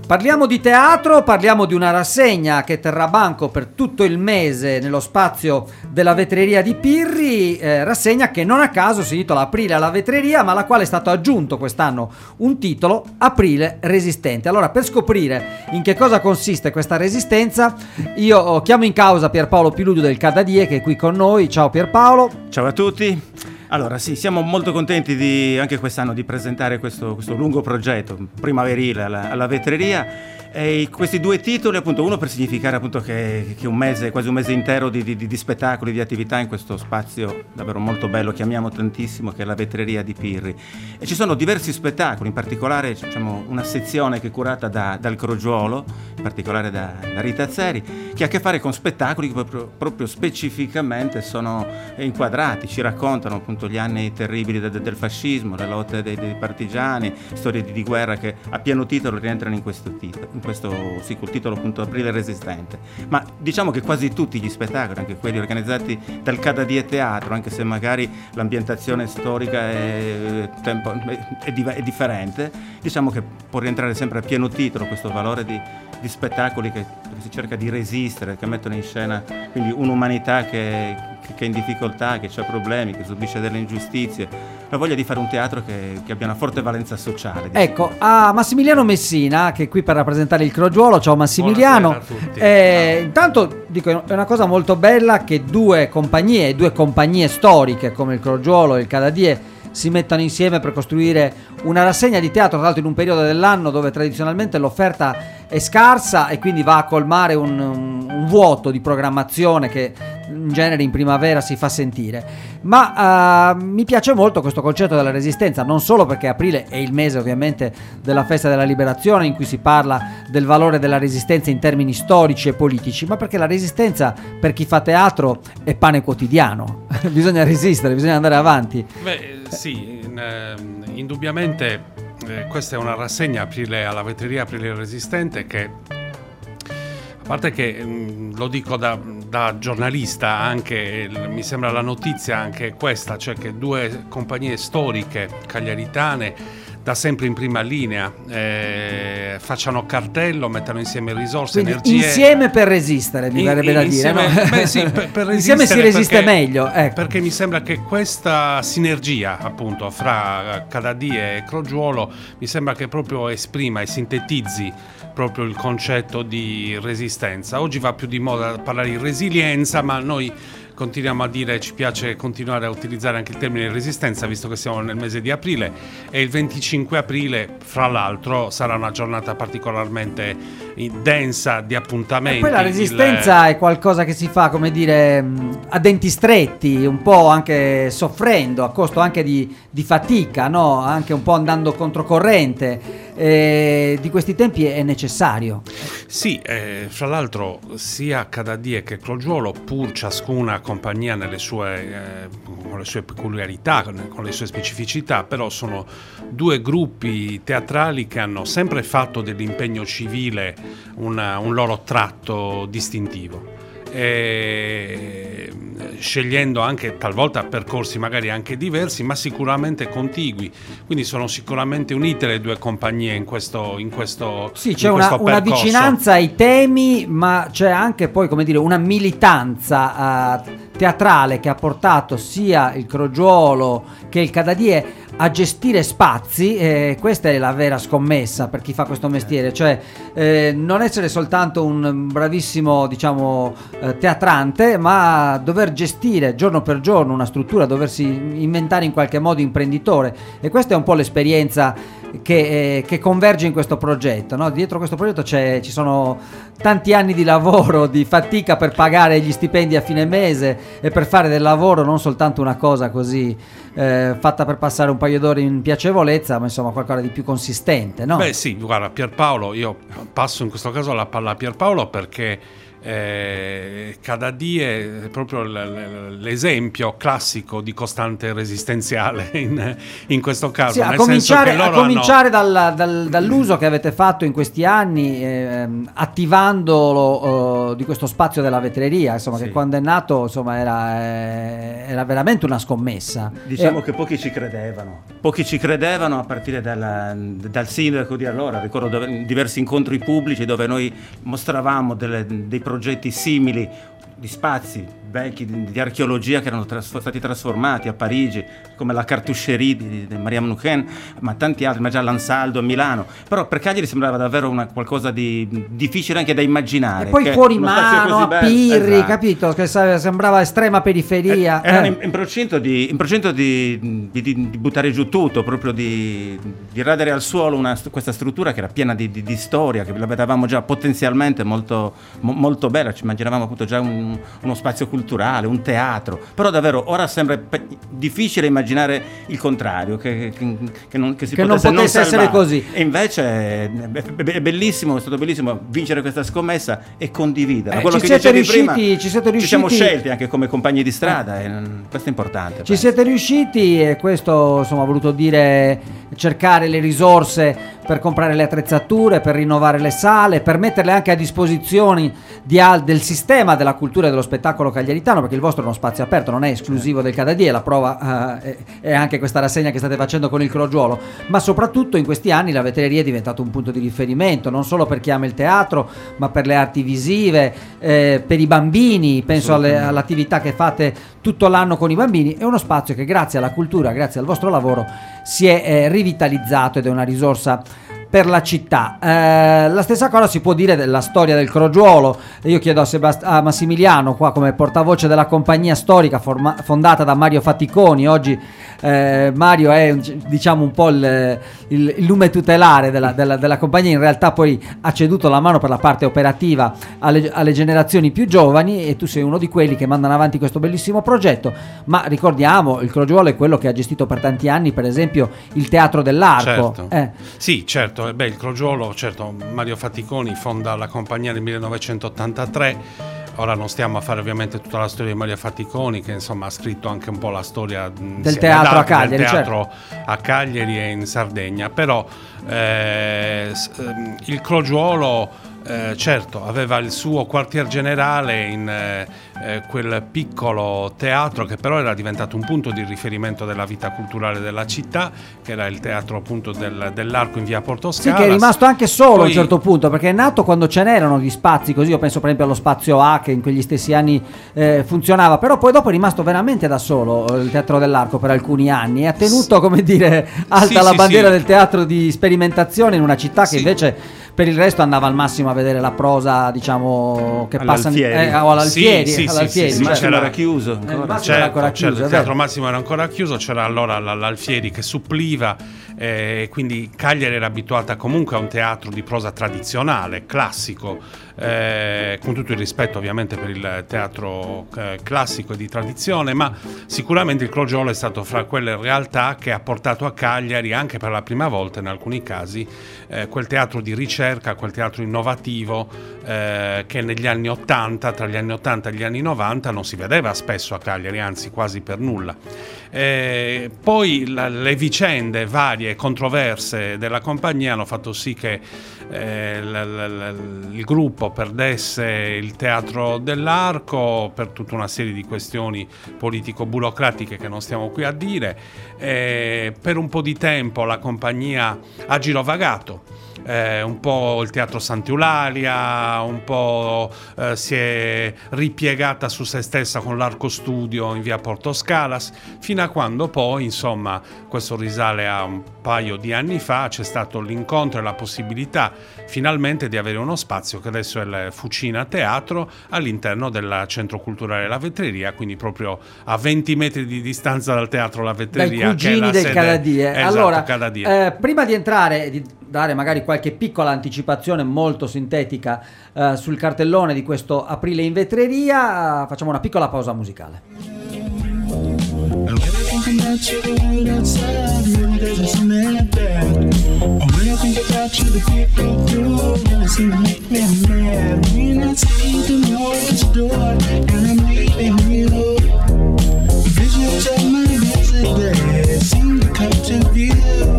Parliamo di teatro, parliamo di una rassegna che terrà banco per tutto il mese nello spazio della vetreria di Pirri, rassegna che non a caso si intitola Aprile alla vetreria, ma alla quale è stato aggiunto quest'anno un titolo, Aprile resistente. Allora, per scoprire in che cosa consiste questa resistenza, io chiamo in causa Pierpaolo Piludio del Cadadie, che è qui con noi. Ciao Pierpaolo. Ciao a tutti. Allora sì, siamo molto contenti anche quest'anno di presentare questo lungo progetto primaverile alla vetreria, e questi due titoli, appunto, uno per significare appunto che un mese, quasi un mese intero di spettacoli, di attività in questo spazio davvero molto bello, che amiamo tantissimo, che è la vetreria di Pirri, e ci sono diversi spettacoli, in particolare diciamo una sezione che è curata dal Crogiuolo, in particolare da Rita Zeri, che ha a che fare con spettacoli che proprio specificamente sono inquadrati, ci raccontano appunto gli anni terribili del fascismo, le lotte dei partigiani, storie di guerra che a pieno titolo rientrano in questo titolo, col titolo appunto Aprile resistente. Ma diciamo che quasi tutti gli spettacoli, anche quelli organizzati dal Cadadie Teatro, anche se magari l'ambientazione storica è differente, diciamo che può rientrare sempre a pieno titolo questo valore di spettacoli che si cerca di resistere, che mettono in scena quindi un'umanità che è in difficoltà, che ha problemi, che subisce delle ingiustizie, la voglia di fare un teatro che abbia una forte valenza sociale. Ecco, a Massimiliano Messina, che è qui per rappresentare il Crogiuolo. Ciao Massimiliano. Buonasera a tutti. Intanto dico, è una cosa molto bella che due compagnie storiche come il Crogiuolo e il Cadadie si mettano insieme per costruire una rassegna di teatro, tra l'altro in un periodo dell'anno dove tradizionalmente l'offerta è scarsa e quindi va a colmare un vuoto di programmazione che in genere in primavera si fa sentire. Ma mi piace molto questo concetto della resistenza, non solo perché aprile è il mese ovviamente della festa della liberazione, in cui si parla del valore della resistenza in termini storici e politici, ma perché la resistenza per chi fa teatro è pane quotidiano. Bisogna resistere, bisogna andare avanti. Beh sì, indubbiamente questa è una rassegna Aprile alla vetreria, Aprile resistente, che a parte che lo dico da giornalista, anche mi sembra la notizia anche questa, cioè che due compagnie storiche cagliaritane da sempre in prima linea facciano cartello, mettano insieme risorse, quindi energie insieme per resistere, mi verrebbe da dire, no? Beh sì, per insieme si resiste meglio, ecco. Perché mi sembra che questa sinergia appunto fra Cadadie e Crogiuolo mi sembra che proprio esprima e sintetizzi proprio il concetto di resistenza. Oggi va più di moda parlare di resilienza, ma noi continuiamo a dire, ci piace continuare a utilizzare anche il termine resistenza, visto che siamo nel mese di aprile, e il 25 aprile, fra l'altro, sarà una giornata particolarmente densa di appuntamenti. E poi la resistenza è qualcosa che si fa, come dire, a denti stretti, un po' anche soffrendo, a costo anche di fatica, no? Anche un po' andando controcorrente. Di questi tempi è necessario. Sì, fra l'altro sia Cadadie che Crogiuolo, pur ciascuna compagnia con le sue peculiarità, con le sue specificità, però sono due gruppi teatrali che hanno sempre fatto dell'impegno civile un loro tratto distintivo, scegliendo anche talvolta percorsi magari anche diversi, ma sicuramente contigui, quindi sono sicuramente unite le due compagnie in questo sì, c'è una vicinanza ai temi, ma c'è anche poi, come dire, una militanza teatrale che ha portato sia il Crogiuolo che il Cadadie a gestire spazi. Questa è la vera scommessa per chi fa questo mestiere, cioè non essere soltanto un bravissimo, diciamo, teatrante, ma dover gestire giorno per giorno una struttura, doversi inventare in qualche modo imprenditore, e questa è un po' l'esperienza che converge in questo progetto, no? Dietro questo progetto ci sono tanti anni di lavoro, di fatica per pagare gli stipendi a fine mese e per fare del lavoro non soltanto una cosa così fatta per passare un paio d'ore in piacevolezza, ma insomma qualcosa di più consistente, no? Beh sì, guarda Pierpaolo, io passo in questo caso la palla a Pierpaolo perché Cadadie è proprio l'esempio classico di costante resistenziale in questo caso. Sì, a cominciare dall'uso che avete fatto in questi anni, attivandolo di questo spazio della vetreria, insomma, sì, che quando è nato, insomma, era veramente una scommessa. Diciamo che pochi ci credevano a partire dal sindaco di allora. Ricordo diversi incontri pubblici dove noi mostravamo dei progetti simili di spazi vecchi di archeologia che erano stati trasformati a Parigi, come la Cartoucherie di Maria Mnuchin, ma tanti altri, ma già l'Ansaldo a Milano. Però per Cagliari sembrava davvero qualcosa di difficile anche da immaginare. E poi fuori mano, a Pirri, esatto, capito? Che sembrava estrema periferia. Erano in procinto di buttare giù tutto, proprio di radere al suolo questa struttura che era piena di storia, che la vedevamo già potenzialmente molto, molto bella. Ci immaginavamo appunto già uno spazio culturale, un teatro, però davvero ora sembra difficile immaginare il contrario, che non potesse essere così. E invece è bellissimo, è stato bellissimo vincere questa scommessa e condividerla. Quello che dicevi prima, ci siamo scelti anche come compagni di strada, e questo è importante. Ci siete riusciti, e questo, insomma, ha voluto dire cercare le risorse per comprare le attrezzature, per rinnovare le sale, per metterle anche a disposizione del sistema della cultura e dello spettacolo cagliaritano, perché il vostro è uno spazio aperto, non è esclusivo del Cadadie, la prova è anche questa rassegna che state facendo con il Crogiuolo, ma soprattutto in questi anni la vetreria è diventato un punto di riferimento, non solo per chi ama il teatro, ma per le arti visive, per i bambini, penso all'attività che fate tutto l'anno con i bambini. È uno spazio che grazie alla cultura, grazie al vostro lavoro, si è rivitalizzato ed è una risorsa per la città. La stessa cosa si può dire della storia del Crogiuolo. Io chiedo a Massimiliano, qua come portavoce della compagnia storica fondata da Mario Faticoni. Oggi Mario è, diciamo, un po' il lume tutelare della compagnia. In realtà poi ha ceduto la mano per la parte operativa alle generazioni più giovani, e tu sei uno di quelli che mandano avanti questo bellissimo progetto. Ma ricordiamo, il Crogiuolo è quello che ha gestito per tanti anni, per esempio, il Teatro dell'Arco. Certo. Sì, certo. Il Crogiuolo, certo, Mario Faticoni fonda la compagnia nel 1983. Ora non stiamo a fare ovviamente tutta la storia di Mario Faticoni, che insomma ha scritto anche un po' la storia del teatro a Cagliari, del teatro, certo, a Cagliari e in Sardegna. Però il Crogiuolo certo aveva il suo quartier generale in quel piccolo teatro, che però era diventato un punto di riferimento della vita culturale della città, che era il teatro appunto dell'Arco in via Porto Scalas. Sì, che è rimasto anche solo a un certo punto, perché è nato quando ce n'erano gli spazi così. Io penso per esempio allo spazio A, che in quegli stessi anni funzionava, però poi dopo è rimasto veramente da solo il Teatro dell'Arco per alcuni anni, e ha tenuto, come dire, alta la bandiera del teatro di sperimentazione in una città che invece per il resto andava al massimo a vedere la prosa, diciamo, che passa all'Alfieri. Ma c'era chiuso. Il Teatro Massimo era ancora chiuso, c'era allora l'Alfieri che suppliva, quindi Cagliari era abituata comunque a un teatro di prosa tradizionale, classico, con tutto il rispetto ovviamente per il teatro classico e di tradizione, ma sicuramente il Crogiuolo è stato fra quelle realtà che ha portato a Cagliari, anche per la prima volta in alcuni casi, quel teatro di ricerca, quel teatro innovativo che negli anni 80, tra gli anni 80 e gli anni 90 non si vedeva spesso a Cagliari, anzi quasi per nulla. Poi le vicende varie e controverse della compagnia hanno fatto sì che il gruppo perdesse il Teatro dell'Arco per tutta una serie di questioni politico-burocratiche che non stiamo qui a dire. Per un po' di tempo la compagnia ha girovagato, un po' il Teatro Sant'Eulalia, un po' si è ripiegata su se stessa con l'Arco Studio in via Porto Scalas, fino a quando poi, insomma, questo risale a un paio di anni fa, c'è stato l'incontro e la possibilità finalmente di avere uno spazio che adesso è il Fucina Teatro all'interno del Centro Culturale La Vetreria, quindi proprio a 20 metri di distanza dal Teatro La Vetreria, dai cugini, che è la del sede, Cadadie. Esatto, allora, Cadadie. Prima di entrare, di dare magari qualche piccola anticipazione molto sintetica sul cartellone di questo Aprile in Vetreria, facciamo una piccola pausa musicale. door and I'm leaving you. Visions of my yesterday seem to come to view.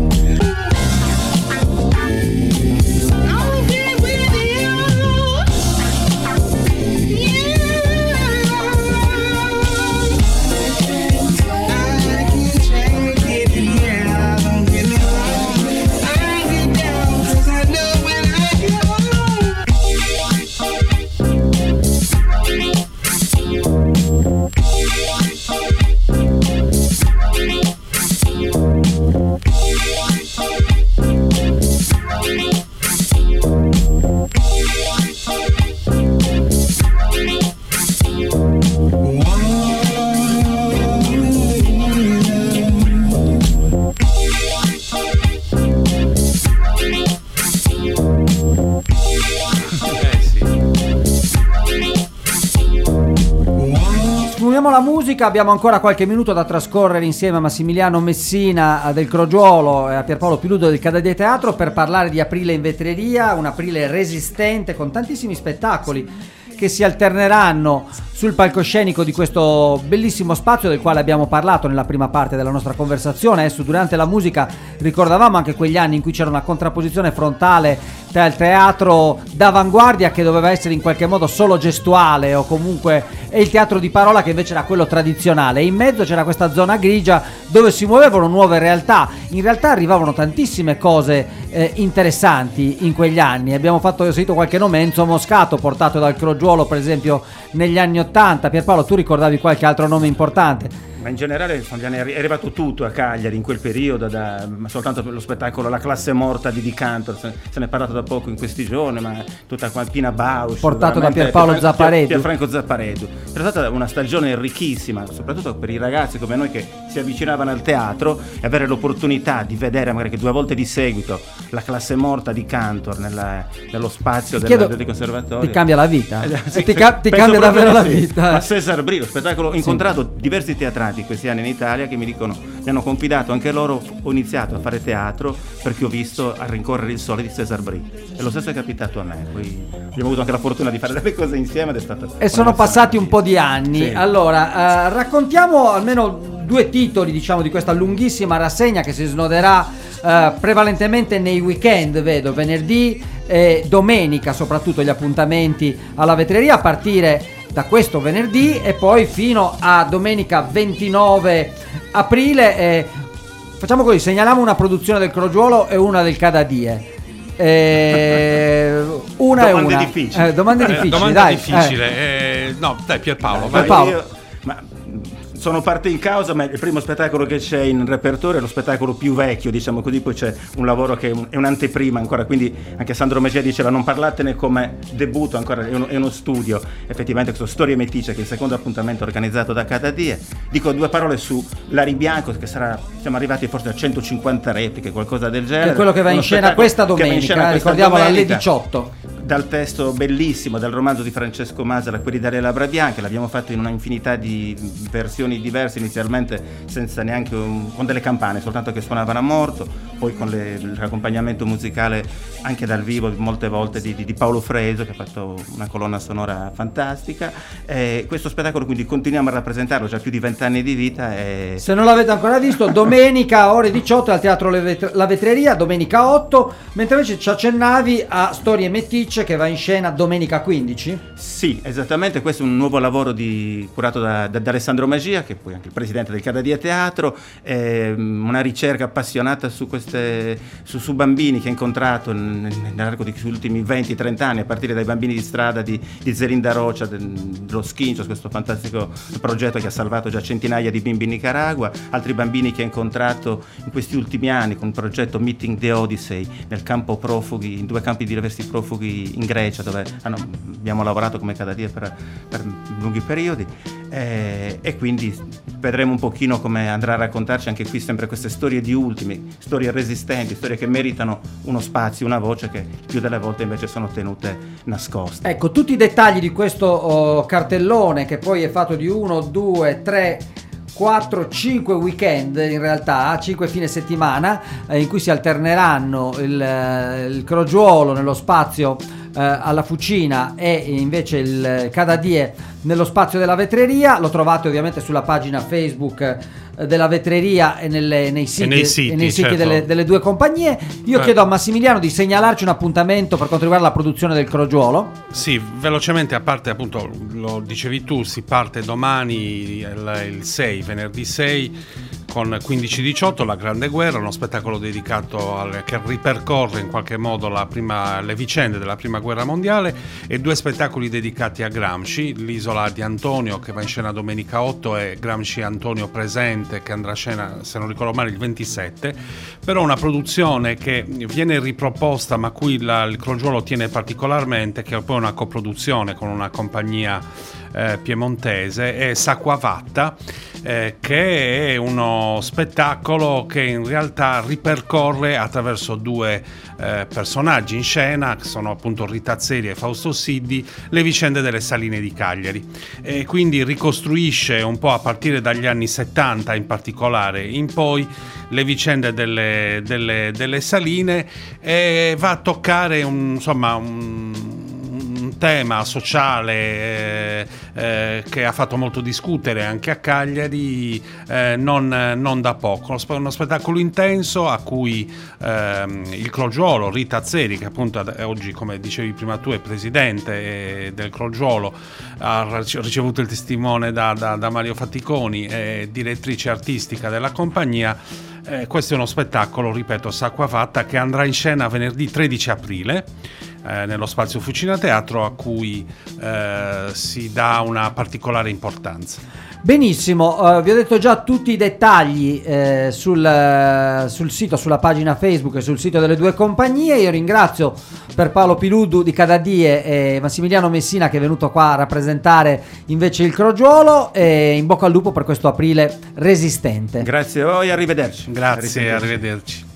La musica, abbiamo ancora qualche minuto da trascorrere insieme a Massimiliano Messina del Crogiuolo e a Pierpaolo Piludo del Cadadie Teatro per parlare di Aprile in vetreria, un aprile resistente con tantissimi spettacoli che si alterneranno sul palcoscenico di questo bellissimo spazio del quale abbiamo parlato nella prima parte della nostra conversazione. Adesso durante la musica ricordavamo anche quegli anni in cui c'era una contrapposizione frontale tra il teatro d'avanguardia, che doveva essere in qualche modo solo gestuale o comunque, e il teatro di parola, che invece era quello tradizionale, e in mezzo c'era questa zona grigia dove si muovevano nuove realtà. In realtà arrivavano tantissime cose interessanti in quegli anni. Ho sentito qualche nome: Enzo Moscato, portato dal Crogiuolo per esempio negli anni '80. Pierpaolo, tu ricordavi qualche altro nome importante? Ma in generale è arrivato tutto a Cagliari in quel periodo, soltanto per lo spettacolo La classe morta di Cantor, se ne è parlato da poco in questi giorni, ma tutta qua Pina Bausch, portato da Pierpaolo Zapparedu. Pierfranco Zapparedu. È stata una stagione ricchissima, soprattutto per i ragazzi come noi che si avvicinavano al teatro, e avere l'opportunità di vedere magari che 2 volte di seguito La classe morta di Cantor nello spazio del conservatorio. Ti cambia la vita? Sì, ti cambia davvero la vita. Ma Cesar Brie, lo spettacolo, ho incontrato diversi teatrati questi anni in Italia che mi dicono, mi hanno confidato anche loro: ho iniziato a fare teatro perché ho visto A rincorrere il sole di Cesar Brie, e lo stesso è capitato a me. Poi abbiamo avuto anche la fortuna di fare delle cose insieme ed è stato, e sono passati un po' di anni. Sì. Allora raccontiamo almeno 2 titoli, diciamo, di questa lunghissima rassegna che si snoderà prevalentemente nei weekend, vedo, venerdì e domenica, soprattutto gli appuntamenti alla vetreria a partire da questo venerdì e poi fino a domenica 29 aprile. Facciamo così: segnaliamo una produzione del Crogiuolo e una del Cadadie. Domande difficili. Domande difficili. Domanda dai. difficile. No, dai, Pierpaolo. Sono parte in causa, ma il primo spettacolo che c'è in repertorio è lo spettacolo più vecchio, diciamo così. Poi c'è un lavoro che è un'anteprima ancora, quindi anche Sandro Megea diceva: non parlatene come debutto, ancora è uno studio. Effettivamente questo Storie Meticce, che è il secondo appuntamento organizzato da Cadadie. Dico 2 parole su Lari Bianco, che siamo arrivati forse a 150 repliche, qualcosa del genere. Che è quello che va in scena questa domenica, ricordiamola, alle 18. Dal testo bellissimo, dal romanzo di Francesco Masala, Quelli dalle labbra bianche. L'abbiamo fatto in una infinità di versioni diverse, inizialmente senza neanche con delle campane, soltanto che suonavano a morto, poi con l'accompagnamento musicale anche dal vivo molte volte di Paolo Freso, che ha fatto una colonna sonora fantastica. Questo spettacolo quindi continuiamo a rappresentarlo, già più di 20 anni di vita. Se non l'avete ancora visto, domenica ore 18 al Teatro La Vetreria, domenica 8, mentre invece ci accennavi a Storie Meticce, che va in scena domenica 15? Sì, esattamente. Questo è un nuovo lavoro curato da Alessandro Magia, che è poi anche il presidente del Cadadie Teatro. Una ricerca appassionata su bambini che ha incontrato nell'arco di questi ultimi 20-30 anni, a partire dai bambini di strada di Zerinda Rocha, dello Schinchos, questo fantastico progetto che ha salvato già centinaia di bimbi in Nicaragua, altri bambini che ha incontrato in questi ultimi anni con il progetto Meeting the Odyssey nel campo profughi, in 2 campi di diversi profughi in Grecia, dove abbiamo lavorato come Cadadie per lunghi periodi, e quindi vedremo un pochino come andrà a raccontarci anche qui sempre queste storie di ultimi, storie resistenti, storie che meritano uno spazio, una voce, che più delle volte invece sono tenute nascoste. Ecco, tutti i dettagli di questo cartellone, che poi è fatto di 1, 2, 3, 4, 5 weekend, in realtà 5 fine settimana, in cui si alterneranno il Crogiuolo nello spazio alla Fucina e invece il Cadadie nello spazio della vetreria. Lo trovate ovviamente sulla pagina Facebook della vetreria e nei siti certo. delle due compagnie. Io chiedo a Massimiliano di segnalarci un appuntamento per quanto riguarda la produzione del crogiuolo. Sì, velocemente, a parte appunto, lo dicevi tu, si parte domani il 6, venerdì 6, con 15-18 La Grande Guerra, uno spettacolo dedicato che ripercorre in qualche modo le vicende della Prima Guerra Mondiale, e 2 spettacoli dedicati a Gramsci, L'Isola di Antonio che va in scena domenica 8 e Gramsci Antonio Presente che andrà a scena, se non ricordo male, il 27, però una produzione che viene riproposta ma cui il crogiuolo tiene particolarmente, che è poi una coproduzione con una compagnia piemontese, è S'Acquavatta, che è uno spettacolo che in realtà ripercorre attraverso 2 personaggi in scena, che sono appunto Rita Azzeri e Fausto Siddi, le vicende delle saline di Cagliari, e quindi ricostruisce un po' a partire dagli anni 70 in particolare in poi le vicende delle saline, e va a toccare un tema sociale che ha fatto molto discutere anche a Cagliari, non da poco. Uno spettacolo intenso a cui il crogiuolo, Rita Azzeri, che appunto oggi, come dicevi prima tu, è presidente del crogiuolo, ha ricevuto il testimone da Mario Fatticoni, direttrice artistica della compagnia. Questo è uno spettacolo, ripeto, S'Acquavatta, che andrà in scena venerdì 13 aprile nello Spazio Fucina Teatro, a cui si dà una particolare importanza. Benissimo, vi ho detto già tutti i dettagli sul sito, sulla pagina Facebook e sul sito delle due compagnie. Io ringrazio per Paolo Piludu di Cadadie e Massimiliano Messina, che è venuto qua a rappresentare invece il crogiuolo, e in bocca al lupo per questo aprile resistente. Grazie a voi, arrivederci. Grazie, arrivederci.